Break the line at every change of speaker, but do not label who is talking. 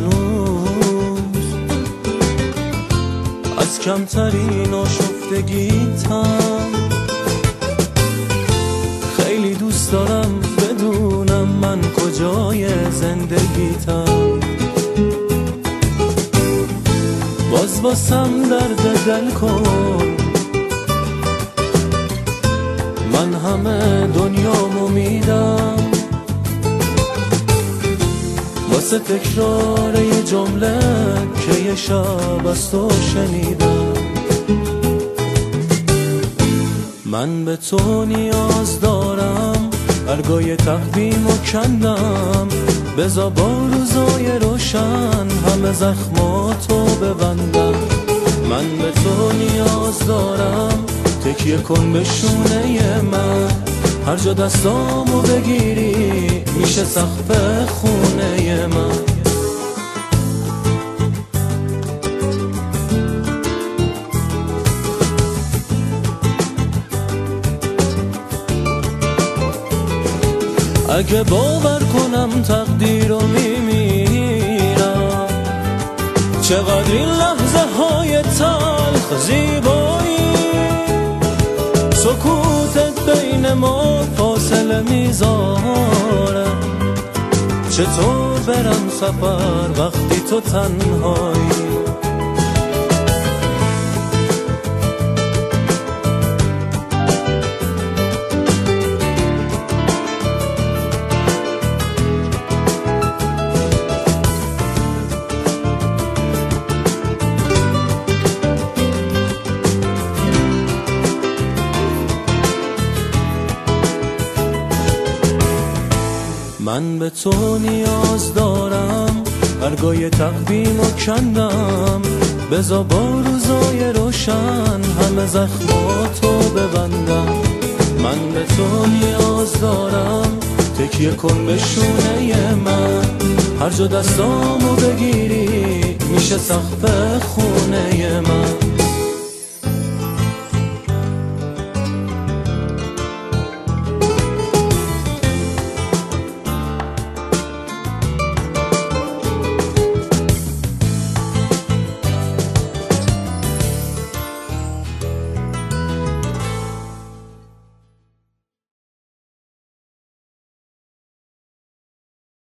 هنوز از کمترین آشفتگیتم. خیلی دوست دارم بدونم من کجای زندگیتم. باز واسم درد دل کن، من همه دنیامو میدم واسه تکرار یه جمله که یه شب از تو شنیدم. من به تو نیاز دارم، برگای تقویمو کندم، بذار با روزای روشن همه زخماتو ببندم. من به تو نیاز دارم، تکیه کن به شونه من، هر جا دستامو بگیری میشه سقف خونه من. اگه باور کنم تقدیر رو میمیرم، چقدر این لحظه های تلخ زیبایی، سکوتت بین ما فاصله میذاره. چطور برم سفر وقتی تو تنهایی؟ من به تو نیاز دارم، برگای تقویمو کندم، بذار با روزای روشن همه زخماتو ببندم. من به تو نیاز دارم، تکیه کن به شونه من، هر جا دستامو بگیری میشه سقف خونه من.